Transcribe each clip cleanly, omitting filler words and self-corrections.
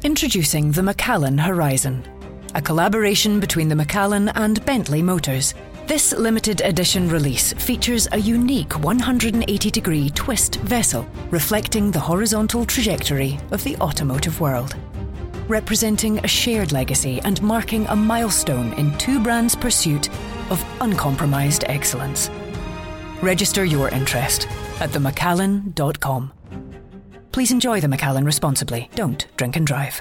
Introducing the Macallan Horizon, a collaboration between the Macallan and Bentley Motors. This limited edition release features a unique 180-degree twist vessel reflecting the horizontal trajectory of the automotive world, representing a shared legacy and marking a milestone in two brands' pursuit of uncompromised excellence. Register your interest at themacallan.com. Please enjoy the Macallan responsibly. Don't drink and drive.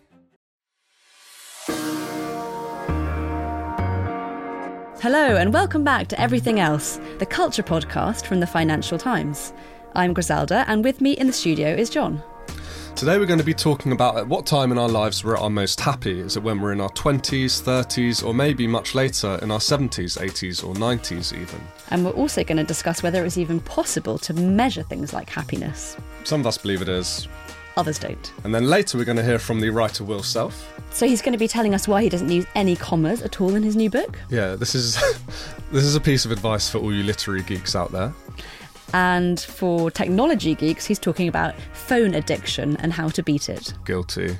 Hello and welcome back to Everything Else, the culture podcast from the Financial Times. I'm Griselda and with me in the studio is John. Today we're going to be talking about at what time in our lives we're at our most happy. Is it when we're in our 20s, 30s, or maybe much later in our 70s, 80s or 90s even? And we're also going to discuss whether it's even possible to measure things like happiness. Some of us believe it is. Others don't. And then later we're going to hear from the writer Will Self. So he's going to be telling us why he doesn't use any commas at all in his new book. Yeah, this is a piece of advice for all you literary geeks out there. And for technology geeks, he's talking about phone addiction and how to beat it. Guilty.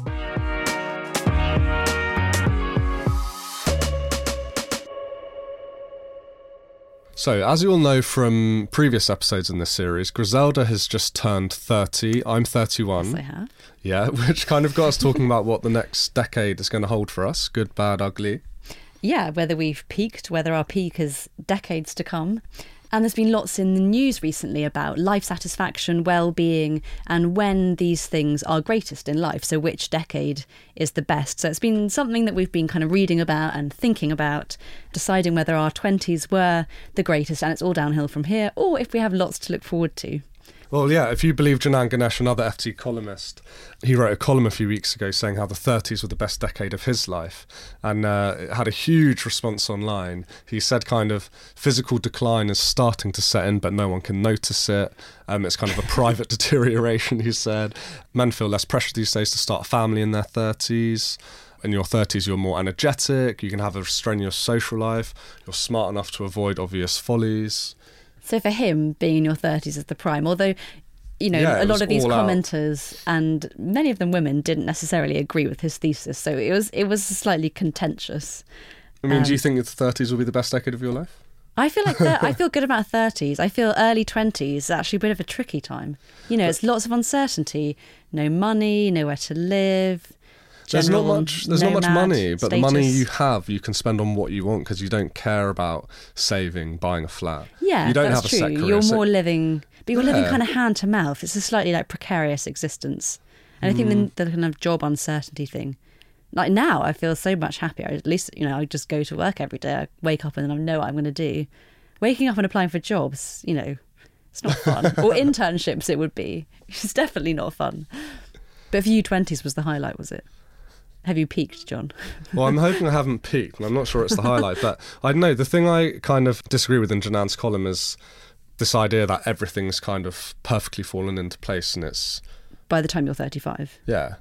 So, as you all know from previous episodes in this series, Griselda has just turned 30. I'm 31. Yes, I have. Yeah, which kind of got us talking about what the next decade is going to hold for us. Good, bad, ugly. Yeah, whether we've peaked, whether our peak is decades to come. And there's been lots in the news recently about life satisfaction, well-being, and when these things are greatest in life. So which decade is the best? So it's been something that we've been kind of reading about and thinking about, deciding whether our 20s were the greatest and it's all downhill from here, or if we have lots to look forward to. Well, yeah, if you believe Janan Ganesh, another FT columnist, he wrote a column a few weeks ago saying how the 30s were the best decade of his life, and it had a huge response online. He said kind of physical decline is starting to set in, but no one can notice it. It's kind of a private deterioration, he said. Men feel less pressure these days to start a family in their 30s. In your 30s, you're more energetic, you can have a strenuous social life, you're smart enough to avoid obvious follies. So for him, being in your 30s is the prime, although, you know, a lot of these commenters, and many of them women, didn't necessarily agree with his thesis. So it was slightly contentious. I mean, do you think the 30s will be the best decade of your life? I feel like I feel good about 30s. I feel early 20s is actually a bit of a tricky time. You know, it's lots of uncertainty, no money, nowhere to live. There's not much money, but the money you have, you can spend on what you want because you don't care about saving, buying a flat. Yeah, you don't that's have a true. set career, You're more living, but you're living kind of hand to mouth. It's a slightly like precarious existence. And I think the kind of job uncertainty thing, like now I feel so much happier. At least, you know, I just go to work every day. I wake up and then I know what I'm going to do. Waking up and applying for jobs, you know, it's not fun. Or internships it would be. It's definitely not fun. But for you, 20s was the highlight, was it? Have you peaked, John? Well, I'm hoping I haven't peaked, and I'm not sure it's the highlight, but I don't know. The thing I kind of disagree with in Janan's column is this idea that everything's kind of perfectly fallen into place, and it's... By the time you're 35? Yeah.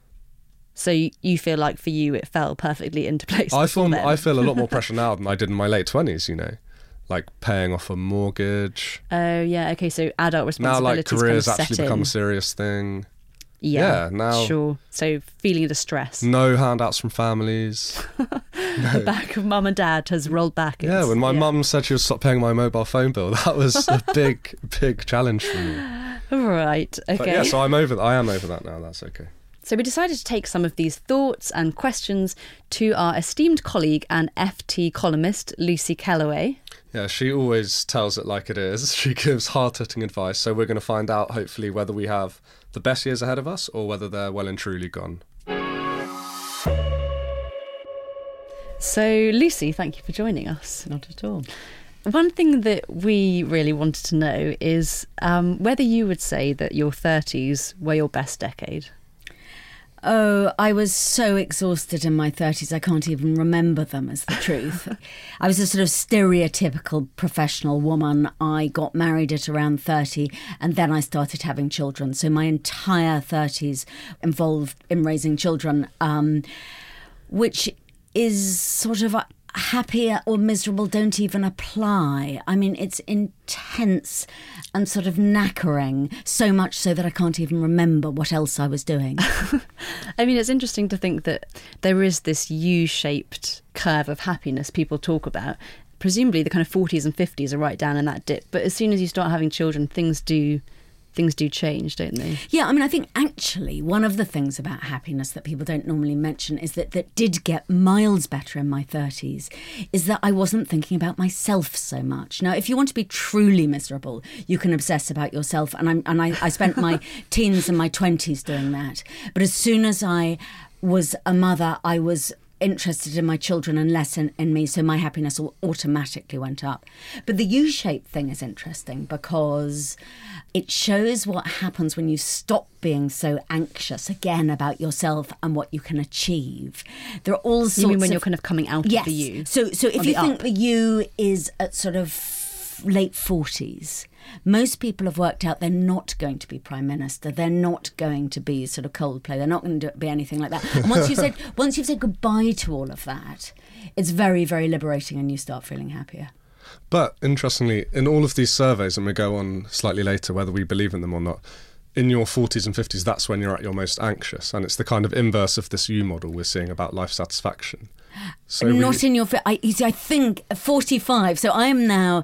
So you feel like for you it fell perfectly into place? I feel a lot more pressure now than I did in my late 20s, you know. Like paying off a mortgage. Oh, yeah, okay, so adult responsibilities now, like, careers kind of actually become a serious thing. Yeah, now... Sure. So feeling the stress. No handouts from families. The back of mum and dad has rolled back. Yeah, when my mum said she would stop paying my mobile phone bill, that was a big, big challenge for me. Right, okay. But yeah, so I am over that now, that's okay. So we decided to take some of these thoughts and questions to our esteemed colleague and FT columnist, Lucy Kellaway. Yeah, she always tells it like it is. She gives hard-hitting advice, so we're going to find out, hopefully, whether we have the best years ahead of us or whether they're well and truly gone. So, Lucy, thank you for joining us. Not at all. One thing that we really wanted to know is whether you would say that your 30s were your best decade. Oh, I was so exhausted in my 30s, I can't even remember them, is the truth. I was a sort of stereotypical professional woman. I got married at around 30 and then I started having children. So my entire 30s involved in raising children, which is sort of happy or miserable don't even apply. I mean, it's intense and sort of knackering, so much so that I can't even remember what else I was doing. I mean, it's interesting to think that there is this U-shaped curve of happiness people talk about. Presumably the kind of 40s and 50s are right down in that dip. But as soon as you start having children, things do change, don't they? Yeah, I mean, I think actually one of the things about happiness that people don't normally mention is that did get miles better in my 30s is that I wasn't thinking about myself so much. Now, if you want to be truly miserable, you can obsess about yourself. And I spent my teens and my 20s doing that. But as soon as I was a mother, I was interested in my children and less in me, so my happiness automatically went up. But the U-shaped thing is interesting because it shows what happens when you stop being so anxious again about yourself and what you can achieve. There are all sorts. You mean when you're kind of coming out of the U? So if you think the U is at sort of late 40s, most people have worked out they're not going to be Prime Minister. They're not going to be sort of Coldplay. They're not going to be anything like that. And once you've said goodbye to all of that, it's very, very liberating and you start feeling happier. But interestingly, in all of these surveys, and we go on slightly later whether we believe in them or not, in your 40s and 50s, that's when you're at your most anxious. And it's the kind of inverse of this U model we're seeing about life satisfaction. So not in your... I think 45, so I am now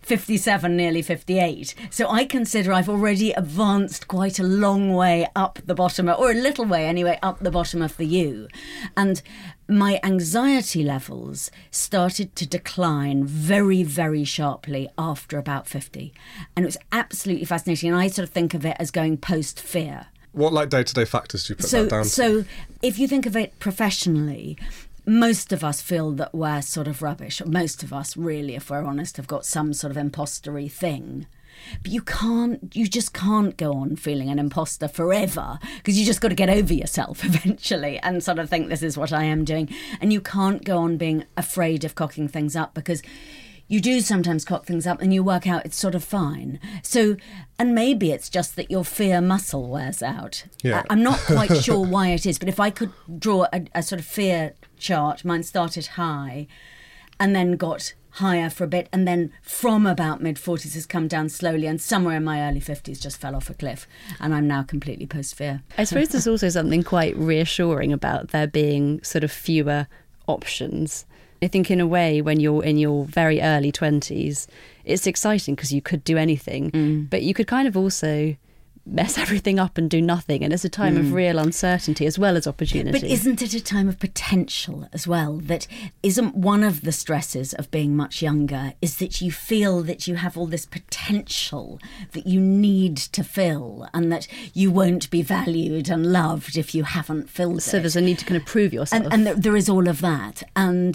57, nearly 58. So I consider I've already advanced quite a long way up the bottom, or a little way anyway, up the bottom of the U. And my anxiety levels started to decline very, very sharply after about 50. And it was absolutely fascinating. And I sort of think of it as going post-fear. What day-to-day factors do you put that down to? So if you think of it professionally, most of us feel that we're sort of rubbish. Most of us, really, if we're honest, have got some sort of impostery thing. But you just can't go on feeling an imposter forever, because you just got to get over yourself eventually and sort of think this is what I am doing. And you can't go on being afraid of cocking things up, because you do sometimes cock things up and you work out it's sort of fine. So, and maybe it's just that your fear muscle wears out. Yeah. I'm not quite sure why it is, but if I could draw a sort of fear chart, mine started high and then got higher for a bit, and then from about mid-40s has come down slowly, and somewhere in my early 50s just fell off a cliff, and I'm now completely post-fear. I suppose there's also something quite reassuring about there being sort of fewer options. I think in a way when you're in your very early 20s, it's exciting because you could do anything, but you could kind of also mess everything up and do nothing. And it's a time of real uncertainty as well as opportunity. But isn't it a time of potential as well? That isn't one of the stresses of being much younger, is that you feel that you have all this potential that you need to fill, and that you won't be valued and loved if you haven't filled it. So there's a need to kind of prove yourself. And there is all of that. And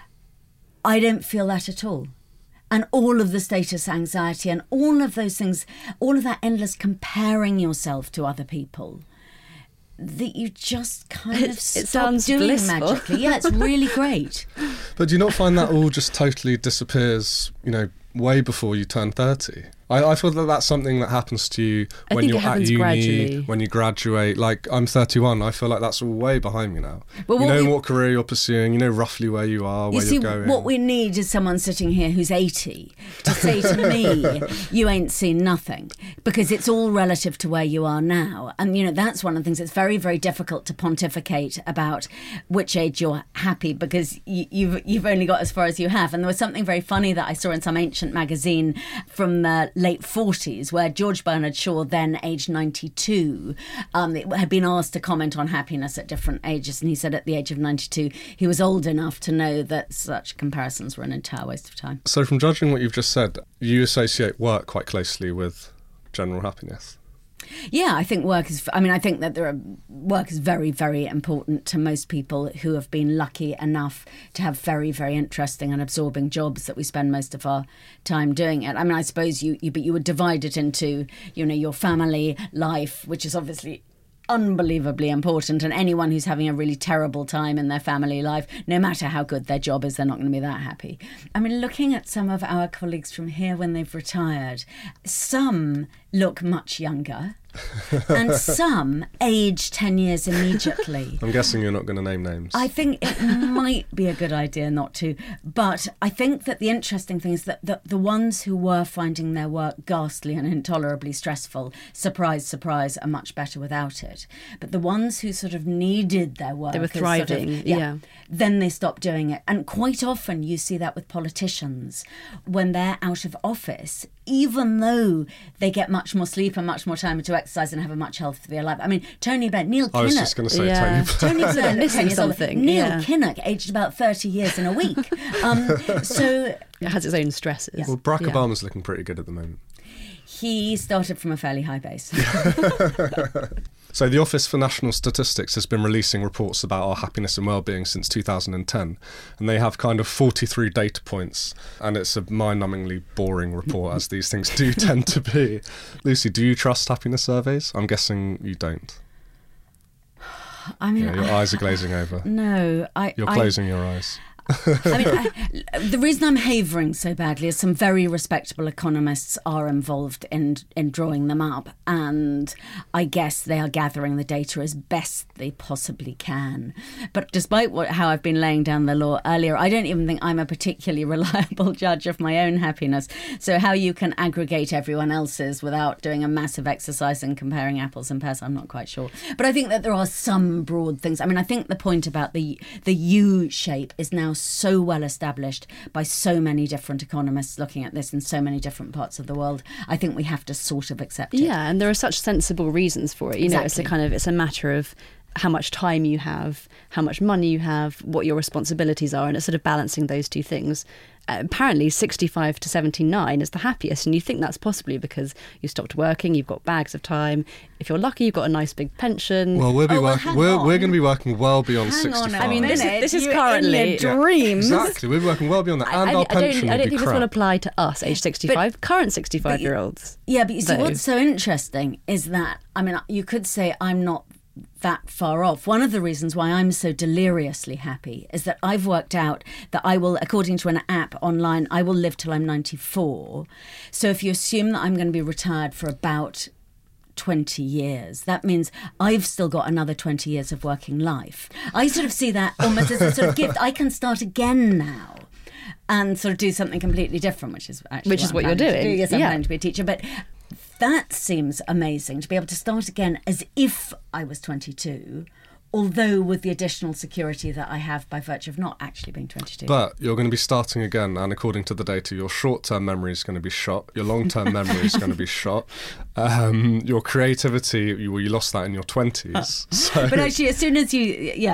I don't feel that at all. And all of the status anxiety and all of those things, all of that endless comparing yourself to other people, that you just kind of stop doing blissful. magically. Yeah, it's really great. But do you not find that all just totally disappears, way before you turn 30? I feel that that's something that happens to you when you're at uni, gradually. when you graduate. Like, I'm 31, I feel like that's all way behind me now. Well, you know what career you're pursuing, you know roughly where you are, where you're going. What we need is someone sitting here who's 80 to say to me, you ain't seen nothing, because it's all relative to where you are now. And, that's one of the things. It's very, very difficult to pontificate about which age you're happy, because you've only got as far as you have. And there was something very funny that I saw in some ancient magazine from the late 40s, where George Bernard Shaw, then aged 92, had been asked to comment on happiness at different ages, and he said at the age of 92 he was old enough to know that such comparisons were an entire waste of time. So from judging what you've just said, you associate work quite closely with general happiness. Yeah, I think work is... I think that work is very, very important to most people who have been lucky enough to have very, very interesting and absorbing jobs that we spend most of our time doing it. I suppose you would divide it into, your family life, which is obviously unbelievably important, and anyone who's having a really terrible time in their family life, no matter how good their job is, they're not going to be that happy. Looking at some of our colleagues from here when they've retired, some look much younger. And some age 10 years immediately. I'm guessing you're not going to name names. I think it might be a good idea not to. But I think that the interesting thing is that the ones who were finding their work ghastly and intolerably stressful, surprise, surprise, are much better without it. But the ones who sort of needed their work... They were thriving, yeah. Then they stopped doing it. And quite often you see that with politicians. When they're out of office, even though they get much more sleep and much more time to exercise and have a much healthier life. I mean, Tony Benn, Neil Kinnock. I was just going to say Tony Benn. Tony Benn, missing something. Neil Kinnock, aged about 30 years in a week. So it has its own stresses. Well, Barack Obama's looking pretty good at the moment. He started from a fairly high base. So the Office for National Statistics has been releasing reports about our happiness and well-being since 2010, and they have kind of 43 data points, and it's a mind-numbingly boring report, as these things do tend to be. Lucy, do you trust happiness surveys? I'm guessing you don't. I mean, your eyes are glazing over. No, You're closing your eyes. I mean, the reason I'm havering so badly is some very respectable economists are involved in drawing them up, and I guess they are gathering the data as best they possibly can. But despite how I've been laying down the law earlier, I don't even think I'm a particularly reliable judge of my own happiness. So how you can aggregate everyone else's without doing a massive exercise and comparing apples and pears, I'm not quite sure. But I think that there are some broad things. I mean, I think the point about the U shape is now so well established by so many different economists looking at this in so many different parts of the world. I think we have to sort of accept it. Yeah, and there are such sensible reasons for it. You know, it's a matter of how much time you have, how much money you have, what your responsibilities are, and it's sort of balancing those two things. Apparently 65 to 79 is the happiest, and you think that's possibly because you stopped working, you've got bags of time. If you're lucky, you've got a nice big pension. Well, we're going to be working well beyond 65. I mean, this is currently dreams. Exactly, we're working well beyond that, and our pension I don't will be think this will apply to us, age 65, current 65-year-olds. Yeah, but you see, what's so interesting is that, I mean, you could say I'm not that far off. One of the reasons why I'm so deliriously happy is that I've worked out that I will, according to an app online, I will live till I'm 94. So if you assume that I'm going to be retired for about 20 years, that means I've still got another 20 years of working life. I sort of see that almost as a sort of gift. I can start again now and sort of do something completely different, which is what you're doing. Yes, I'm planning to be a teacher, but that seems amazing, to be able to start again as if I was 22, although with the additional security that I have by virtue of not actually being 22. But you're going to be starting again, and according to the data, your short-term memory is going to be shot, your long-term memory is going to be shot, your creativity, you lost that in your 20s. So. But actually, as soon as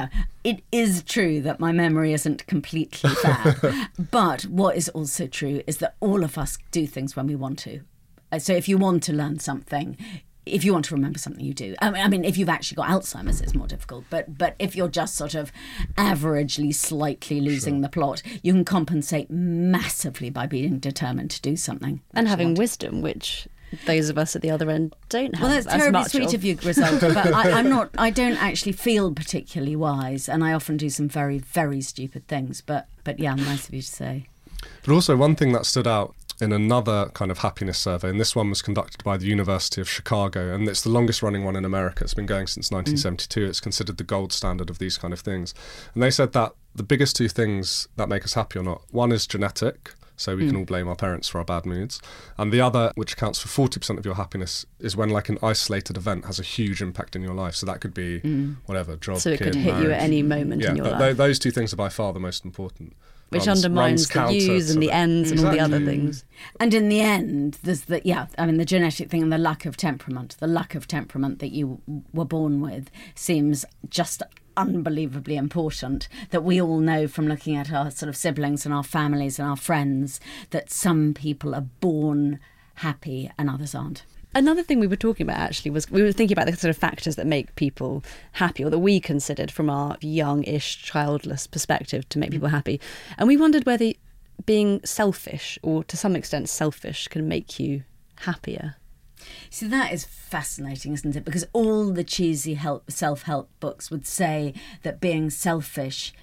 it is true that my memory isn't completely bad. But what is also true is that all of us do things when we want to. So if you want to learn something, if you want to remember something, you do. I mean, if you've actually got Alzheimer's, it's more difficult. But if you're just sort of averagely, slightly losing the plot, you can compensate massively by being determined to do something. And having wisdom, which those of us at the other end don't have. Well, that's terribly sweet of you, Griselda. But I don't actually feel particularly wise, and I often do some very, very stupid things. But yeah, nice of you to say. But also, one thing that stood out in another kind of happiness survey, and this one was conducted by the University of Chicago, and it's the longest running one in America. It's been going since 1972. It's considered the gold standard of these kind of things. And they said that the biggest two things that make us happy or not, one is genetic, so we can all blame our parents for our bad moods, and the other, which accounts for 40% of your happiness, is when like an isolated event has a huge impact in your life. So that could be whatever, job, so it kid, could hit marriage. you at any moment in your life. Those two things are by far the most important. Which undermines the yous and the ends and all the other things. And in the end, there's the genetic thing and the lack of temperament. The lack of temperament that you were born with seems just unbelievably important, that we all know from looking at our sort of siblings and our families and our friends that some people are born happy and others aren't. Another thing we were talking about actually was we were thinking about the sort of factors that make people happy, or that we considered from our young-ish, childless perspective to make people happy. And we wondered whether being selfish, or to some extent selfish, can make you happier. See, that is fascinating, isn't it? Because all the cheesy self-help books would say that being selfish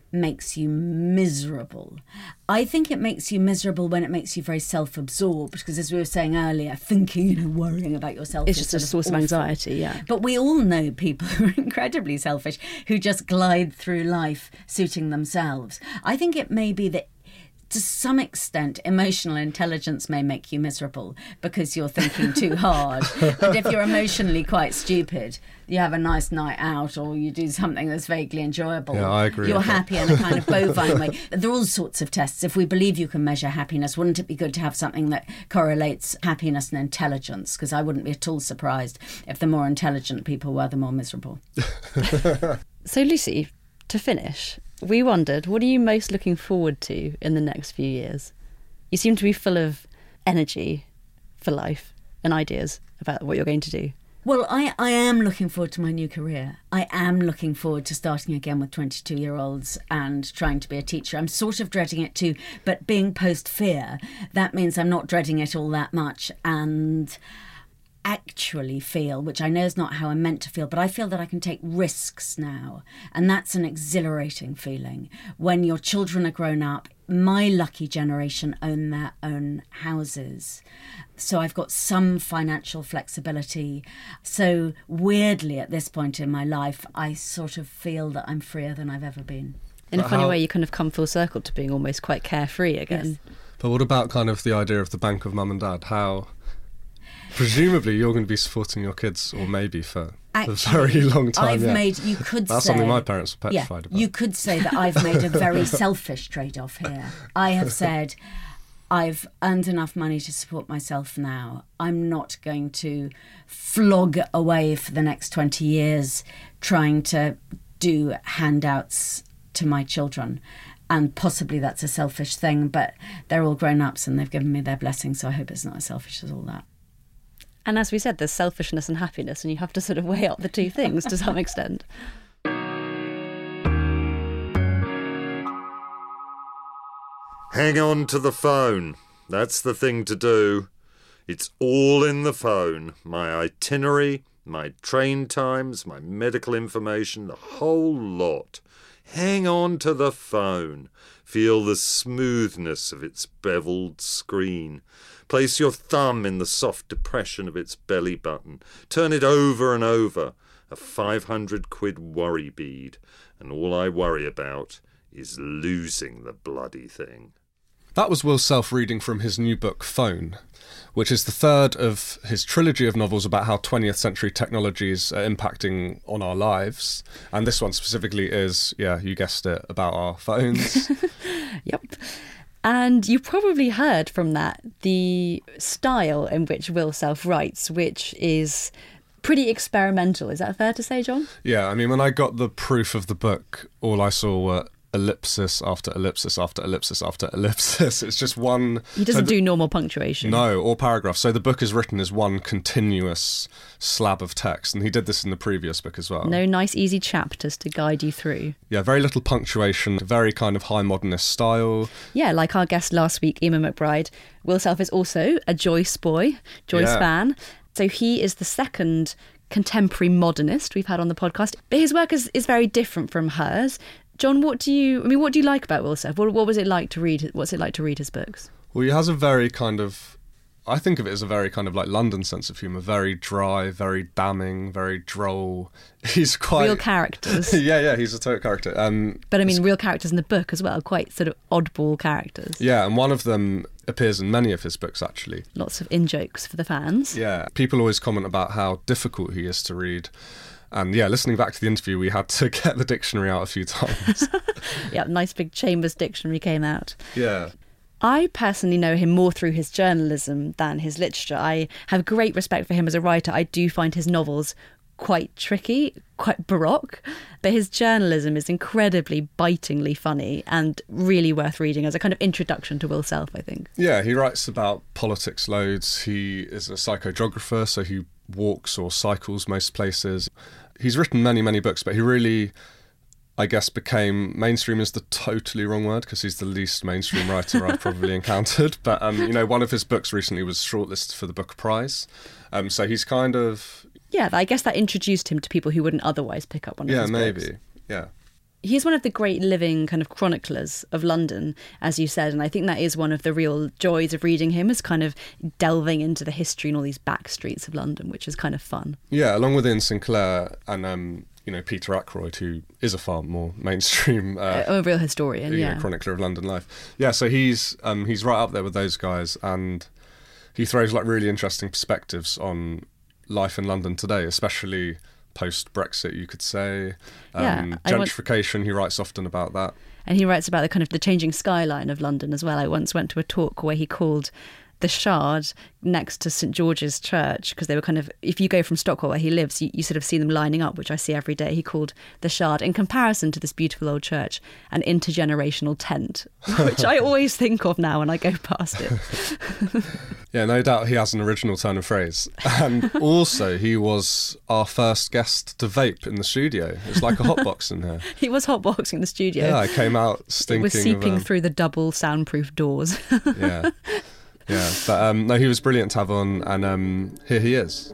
makes you miserable. I think it makes you miserable when it makes you very self-absorbed, because as we were saying earlier, thinking, worrying about yourself It's just a source of anxiety, yeah. But we all know people who are incredibly selfish, who just glide through life suiting themselves. I think it may be that to some extent, emotional intelligence may make you miserable because you're thinking too hard. And if you're emotionally quite stupid, you have a nice night out or you do something that's vaguely enjoyable. Yeah, I agree. You're happy in a kind of bovine way. There are all sorts of tests. If we believe you can measure happiness, wouldn't it be good to have something that correlates happiness and intelligence? Because I wouldn't be at all surprised if the more intelligent people were, the more miserable. So, Lucy, to finish, we wondered, what are you most looking forward to in the next few years? You seem to be full of energy for life and ideas about what you're going to do. Well, I am looking forward to my new career. I am looking forward to starting again with 22-year-olds and trying to be a teacher. I'm sort of dreading it too, but being post-fear, that means I'm not dreading it all that much and actually feel, which I know is not how I'm meant to feel, but I feel that I can take risks now. And that's an exhilarating feeling. When your children are grown up, my lucky generation own their own houses. So I've got some financial flexibility. So weirdly, at this point in my life, I sort of feel that I'm freer than I've ever been. In a funny way, you kind of come full circle to being almost quite carefree again. Yes. But what about kind of the idea of the bank of mum and dad? How... Presumably you're going to be supporting your kids, or maybe for a very long time. I've yet. made, you could That's say... something my parents were petrified about. You could say that I've made a very selfish trade-off here. I have said, I've earned enough money to support myself now. I'm not going to flog away for the next 20 years trying to do handouts to my children. And possibly that's a selfish thing, but they're all grown-ups and they've given me their blessing, so I hope it's not as selfish as all that. And as we said, there's selfishness and happiness, and you have to sort of weigh up the two things to some extent. Hang on to the phone. That's the thing to do. It's all in the phone. My itinerary, my train times, my medical information, the whole lot. Hang on to the phone. Feel the smoothness of its beveled screen. Place your thumb in the soft depression of its belly button. Turn it over and over. A 500 quid worry bead. And all I worry about is losing the bloody thing. That was Will Self reading from his new book, Phone, which is the third of his trilogy of novels about how 20th century technologies are impacting on our lives. And this one specifically is, yeah, you guessed it, about our phones. Yep. And you probably heard from that the style in which Will Self writes, which is pretty experimental. Is that fair to say, John? Yeah, I mean, when I got the proof of the book, all I saw were ellipsis after ellipsis after ellipsis after ellipsis. It's just one... He doesn't do normal punctuation. No, or paragraphs. So the book is written as one continuous slab of text, and he did this in the previous book as well. No nice, easy chapters to guide you through. Yeah, very little punctuation, very kind of high modernist style. Yeah, like our guest last week, Eamon McBride. Will Self is also a Joyce boy, Joyce fan. So he is the second contemporary modernist we've had on the podcast. But his work is very different from hers. John, what do you like about Will Self? What was it like to read? What's it like to read his books? Well, he has a very kind of, I think of it as a very kind of like London sense of humour, very dry, very damning, very droll. He's quite... Real characters. yeah, he's a total character. But I mean, real characters in the book as well, quite sort of oddball characters. Yeah, and one of them appears in many of his books, actually. Lots of in-jokes for the fans. Yeah, people always comment about how difficult he is to read. And yeah, listening back to the interview, we had to get the dictionary out a few times. Yeah, nice big Chambers dictionary came out. Yeah. I personally know him more through his journalism than his literature. I have great respect for him as a writer. I do find his novels quite tricky, quite baroque, but his journalism is incredibly bitingly funny and really worth reading as a kind of introduction to Will Self, I think. Yeah, he writes about politics loads. He is a psychogeographer, so he walks or cycles most places. He's written many, many books, but he really, I guess, became mainstream is the totally wrong word because he's the least mainstream writer I've probably encountered. But, one of his books recently was shortlisted for the Booker Prize. So he's kind of... Yeah, I guess that introduced him to people who wouldn't otherwise pick up one of his books. Yeah, maybe. Yeah. he's one of the great living kind of chroniclers of London, as you said. And I think that is one of the real joys of reading him, is kind of delving into the history and all these back streets of London, which is kind of fun. Yeah, along with Ian Sinclair and, Peter Ackroyd, who is a far more mainstream... a real historian, chronicler of London life. Yeah, so he's right up there with those guys, and he throws like really interesting perspectives on life in London today, especially post-Brexit, you could say. Gentrification, he writes often about that. And he writes about the kind of the changing skyline of London as well. I once went to a talk where he called the Shard next to St George's Church, because they were kind of, if you go from Stockwell where he lives, you sort of see them lining up, which I see every day. He called the Shard, in comparison to this beautiful old church, an intergenerational tent, which I always think of now when I go past it. Yeah, no doubt he has an original turn of phrase. And also, he was our first guest to vape in the studio. It's like a hotbox in here. He was hotboxing the studio. Yeah, I came out stinking. It was seeping through the double soundproof doors. Yeah. Yeah, but no, he was brilliant to have on, and here he is.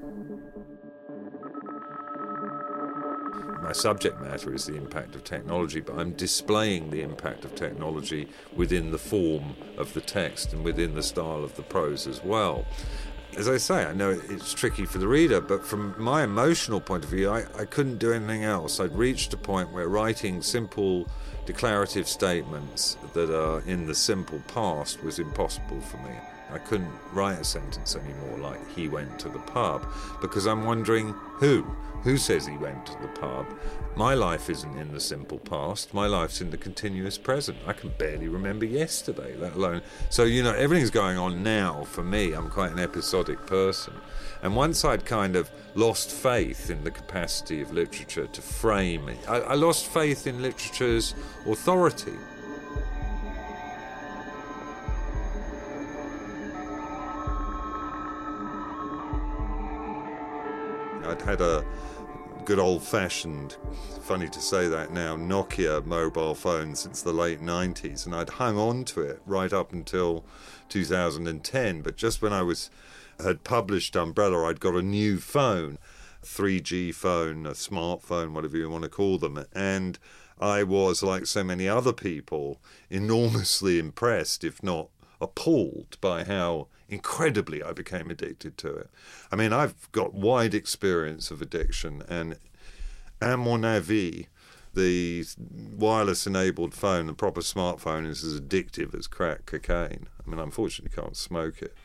My subject matter is the impact of technology, but I'm displaying the impact of technology within the form of the text and within the style of the prose as well. As I say, I know it's tricky for the reader, but from my emotional point of view, I couldn't do anything else. I'd reached a point where writing simple declarative statements that are in the simple past was impossible for me. I couldn't write a sentence anymore like "he went to the pub," because I'm wondering who says he went to the pub. My life isn't in the simple past, my life's in the continuous present. I can barely remember yesterday, let alone... So, everything's going on now for me. I'm quite an episodic person. And once I'd kind of lost faith in the capacity of literature to frame it, I lost faith in literature's authority. I'd had a good old-fashioned, funny to say that now, Nokia mobile phone since the late 90s, and I'd hung on to it right up until 2010, but just when I had published Umbrella, I'd got a new phone, a 3G phone, a smartphone, whatever you want to call them, and I was, like so many other people, enormously impressed, if not appalled, by how incredibly I became addicted to it. I mean, I've got wide experience of addiction, and à mon avis, the wireless-enabled phone, the proper smartphone, is as addictive as crack cocaine. I mean, unfortunately, can't smoke it.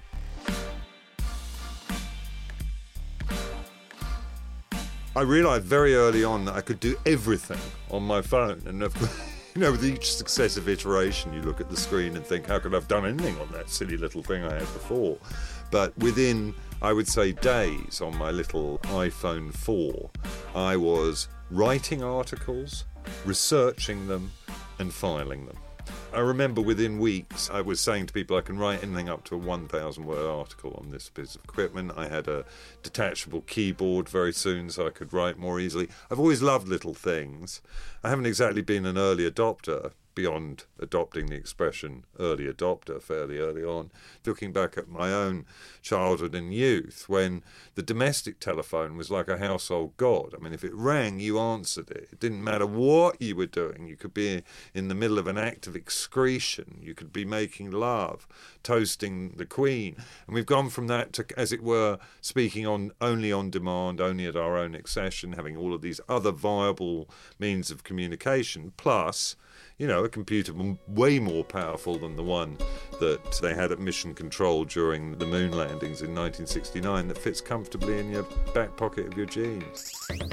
I realised very early on that I could do everything on my phone, and with each successive iteration, you look at the screen and think, how could I have done anything on that silly little thing I had before? But within, I would say, days on my little iPhone 4, I was writing articles, researching them, and filing them. I remember within weeks I was saying to people I can write anything up to a 1,000-word article on this piece of equipment. I had a detachable keyboard very soon so I could write more easily. I've always loved little things. I haven't exactly been an early adopter, beyond adopting the expression early adopter fairly early on, looking back at my own childhood and youth when the domestic telephone was like a household god. I mean, if it rang, you answered it. It didn't matter what you were doing. You could be in the middle of an act of excretion. You could be making love, toasting the Queen. And we've gone from that to, as it were, speaking only on demand, only at our own accession, having all of these other viable means of communication, plus a computer way more powerful than the one that they had at Mission Control during the moon landings in 1969 that fits comfortably in your back pocket of your jeans.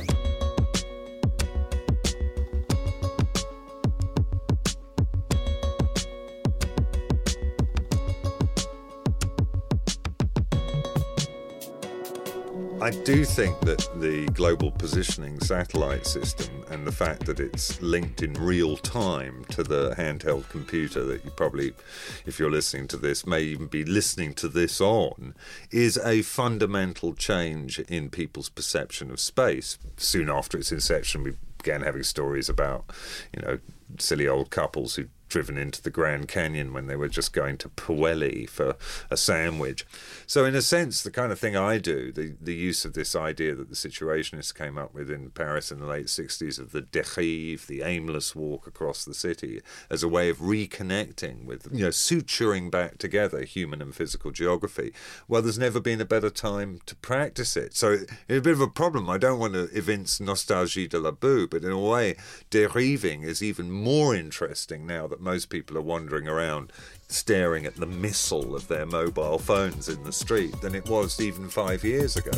I do think that the global positioning satellite system and the fact that it's linked in real time to the handheld computer that you probably, if you're listening to this, may even be listening to this on, is a fundamental change in people's perception of space. Soon after its inception, we began having stories about, silly old couples who driven into the Grand Canyon when they were just going to Pueli for a sandwich. So in a sense, the kind of thing I do, the use of this idea that the Situationists came up with in Paris in the late 60s of the dérive, the aimless walk across the city, as a way of reconnecting with, suturing back together human and physical geography. Well, there's never been a better time to practice it. So it's a bit of a problem. I don't want to evince nostalgie de la boue, but in a way, dériving is even more interesting now that most people are wandering around staring at the missile of their mobile phones in the street than it was even 5 years ago.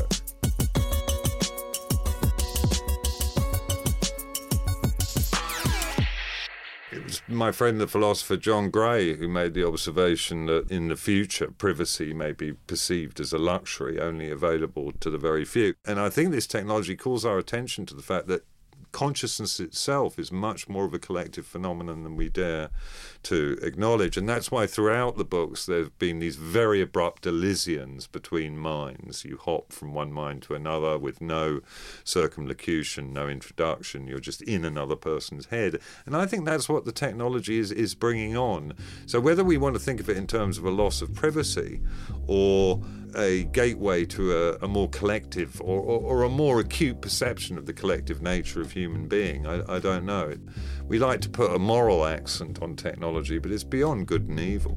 It was my friend, the philosopher John Gray, who made the observation that in the future, privacy may be perceived as a luxury only available to the very few. And I think this technology calls our attention to the fact that consciousness itself is much more of a collective phenomenon than we dare to acknowledge. And that's why throughout the books there have been these very abrupt elisions between minds. You hop from one mind to another with no circumlocution, no introduction. You're just in another person's head. And I think that's what the technology is bringing on. So whether we want to think of it in terms of a loss of privacy or a gateway to a more collective or a more acute perception of the collective nature of human being, I don't know. We like to put a moral accent on technology, but it's beyond good and evil.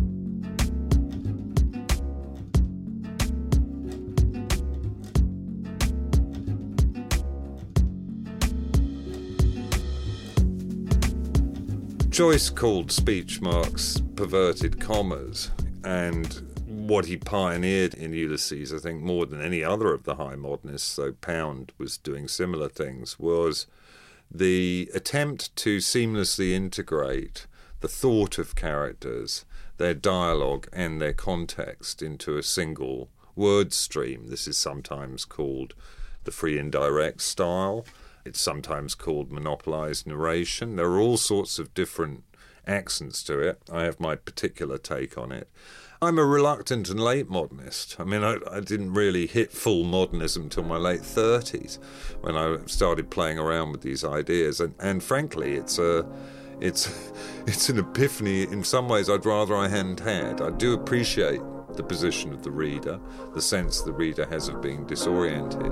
Joyce called speech marks perverted commas, and what he pioneered in Ulysses, I think more than any other of the high modernists, though Pound was doing similar things, was the attempt to seamlessly integrate the thought of characters, their dialogue and their context into a single word stream. This is sometimes called the free indirect style. It's sometimes called monopolized narration. There are all sorts of different accents to it. I have my particular take on it. I'm a reluctant and late modernist. I mean, I didn't really hit full modernism till my late 30s when I started playing around with these ideas. And frankly, it's an epiphany in some ways I'd rather I hadn't had. I do appreciate the position of the reader, the sense the reader has of being disoriented.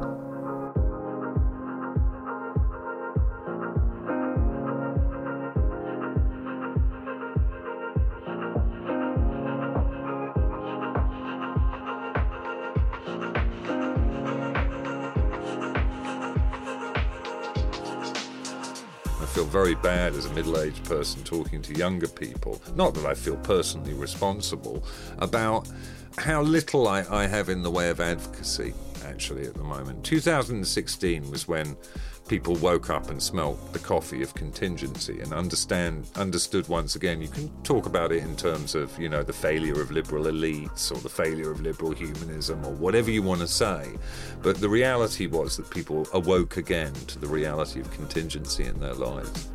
I feel very bad as a middle-aged person talking to younger people, not that I feel personally responsible, about how little I have in the way of advocacy, actually, at the moment. 2016 was when people woke up and smelt the coffee of contingency and understood once again. You can talk about it in terms of, the failure of liberal elites or the failure of liberal humanism or whatever you want to say. But the reality was that people awoke again to the reality of contingency in their lives.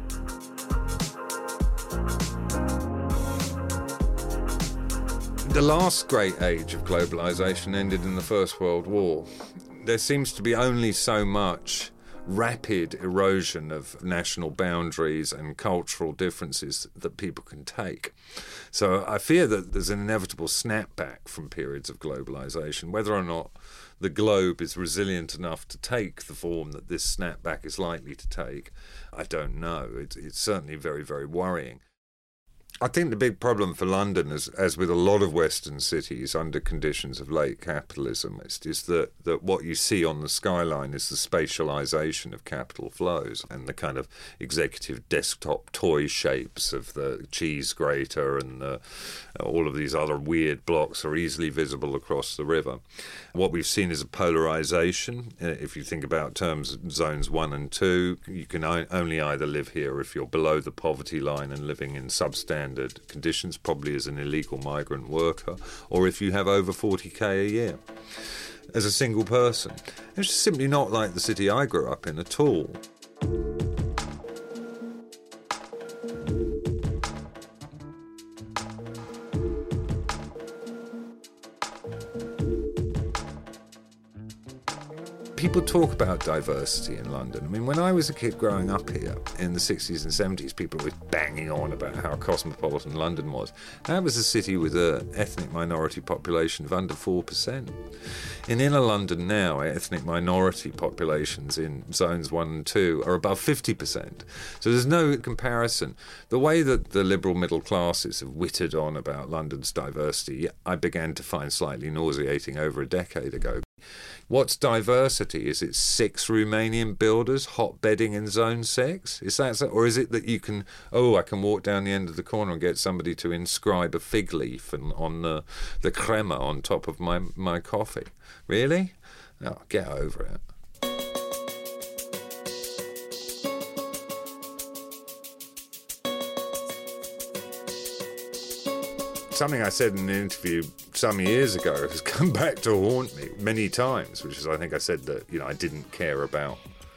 The last great age of globalization ended in the First World War. There seems to be only so much rapid erosion of national boundaries and cultural differences that people can take. So I fear that there's an inevitable snapback from periods of globalization. Whether or not the globe is resilient enough to take the form that this snapback is likely to take, I don't know. It's certainly very, very worrying. I think the big problem for London, as with a lot of Western cities under conditions of late capitalism, is that what you see on the skyline is the spatialisation of capital flows and the kind of executive desktop toy shapes of the cheese grater and all of these other weird blocks are easily visible across the river. What we've seen is a polarisation. If you think about terms of zones 1 and 2, you can only either live here if you're below the poverty line and living in substandard conditions, probably as an illegal migrant worker, or if you have over 40k a year as a single person. It's simply not like the city I grew up in at all. people talk about diversity in London. I mean, when I was a kid growing up here in the 60s and 70s, people were banging on about how cosmopolitan London was. That was a city with an ethnic minority population of under 4%. In inner London now, ethnic minority populations in zones 1 and 2 are above 50%. So there's no comparison. The way that the liberal middle classes have whittled on about London's diversity, I began to find slightly nauseating over a decade ago. What's diversity? Is it 6 Romanian builders hotbedding in Zone 6? Is that so? Or is it that you can, I can walk down the end of the corner and get somebody to inscribe a fig leaf on the crema on top of my coffee? Really? No, get over it. Something I said in an interview some years ago has come back to haunt me many times, which is I think I said that, I didn't care about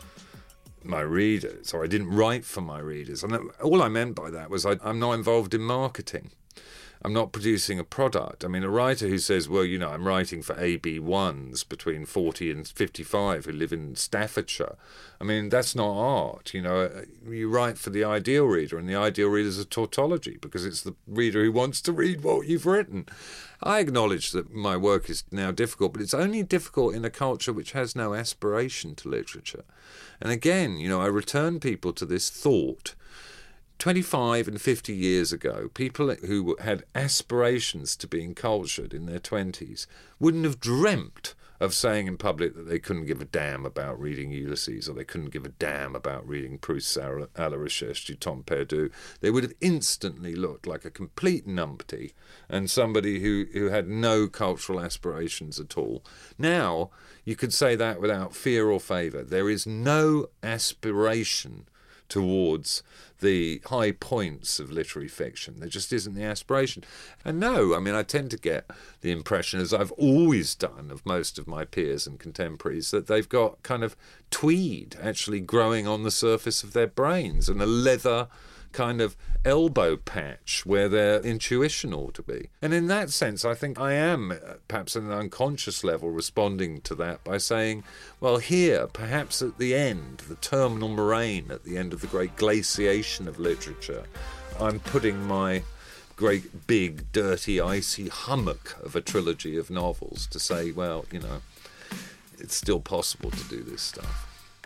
my readers, or I didn't write for my readers. And all I meant by that was I'm not involved in marketing. I'm not producing a product. I mean, a writer who says, well, I'm writing for AB1s between 40 and 55 who live in Staffordshire. I mean, that's not art. You write for the ideal reader, and the ideal reader is a tautology because it's the reader who wants to read what you've written. I acknowledge that my work is now difficult, but it's only difficult in a culture which has no aspiration to literature. And again, I return people to this thought. 25 and 50 years ago, people who had aspirations to being cultured in their 20s wouldn't have dreamt of saying in public that they couldn't give a damn about reading Ulysses, or they couldn't give a damn about reading Proust's À la Recherche du Temps Perdu. They would have instantly looked like a complete numpty and somebody who had no cultural aspirations at all. Now, you could say that without fear or favour. There is no aspiration towards the high points of literary fiction. There just isn't the aspiration. And no, I mean, I tend to get the impression, as I've always done of most of my peers and contemporaries, that they've got kind of tweed actually growing on the surface of their brains and a leather kind of elbow patch where their intuition ought to be. And in that sense, I think I am, perhaps at an unconscious level, responding to that by saying, well, here, perhaps at the end, the terminal moraine, at the end of the great glaciation of literature, I'm putting my great big, dirty, icy hummock of a trilogy of novels to say, well, it's still possible to do this stuff.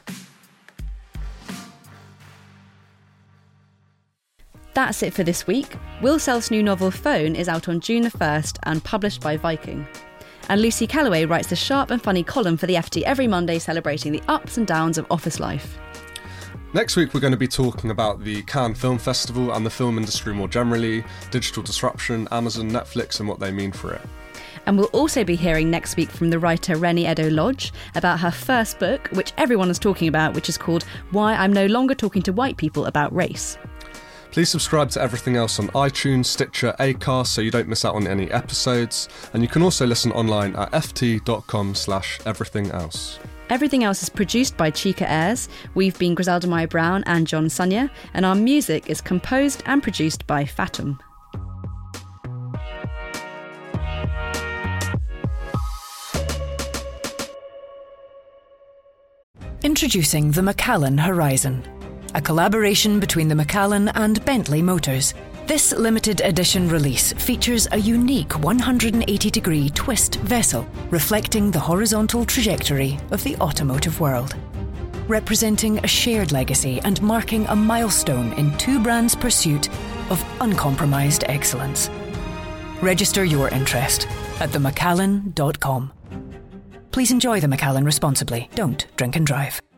That's it for this week. Will Self's new novel Phone is out on June the 1st and published by Viking. And Lucy Calloway writes the sharp and funny column for The FT every Monday, celebrating the ups and downs of office life. Next week we're going to be talking about the Cannes Film Festival and the film industry more generally, digital disruption, Amazon, Netflix and what they mean for it. And we'll also be hearing next week from the writer Reni Eddo-Lodge about her first book, which everyone is talking about, which is called Why I'm No Longer Talking to White People About Race. Please subscribe to Everything Else on iTunes, Stitcher, Acast so you don't miss out on any episodes. And you can also listen online at ft.com/everythingelse. Everything Else is produced by Chica Ayres. We've been Griselda Maya Brown and John Sunya, and our music is composed and produced by Fatum. Introducing the Macallan Horizon, a collaboration between the Macallan and Bentley Motors. This limited edition release features a unique 180-degree twist vessel reflecting the horizontal trajectory of the automotive world, representing a shared legacy and marking a milestone in two brands' pursuit of uncompromised excellence. Register your interest at themacallan.com. Please enjoy the Macallan responsibly. Don't drink and drive.